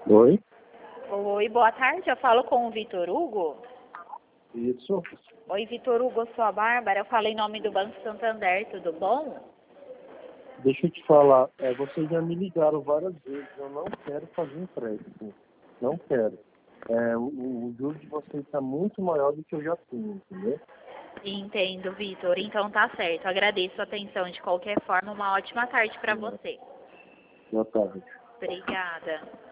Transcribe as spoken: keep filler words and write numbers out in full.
Oi? Oi, boa tarde. Eu falo com o Vitor Hugo. Isso. Oi, Vitor Hugo, eu sou a Bárbara. Eu falei em nome do Banco Santander, tudo bom? Deixa eu te falar, é, vocês já me ligaram várias vezes, eu não quero fazer empréstimo. Não quero. É, o, o juro de vocês está muito maior do que eu já tenho, entendeu? Entendo, Vitor. Então tá certo. Agradeço a atenção de qualquer forma. Uma ótima tarde para É, você. boa tarde. Obrigada.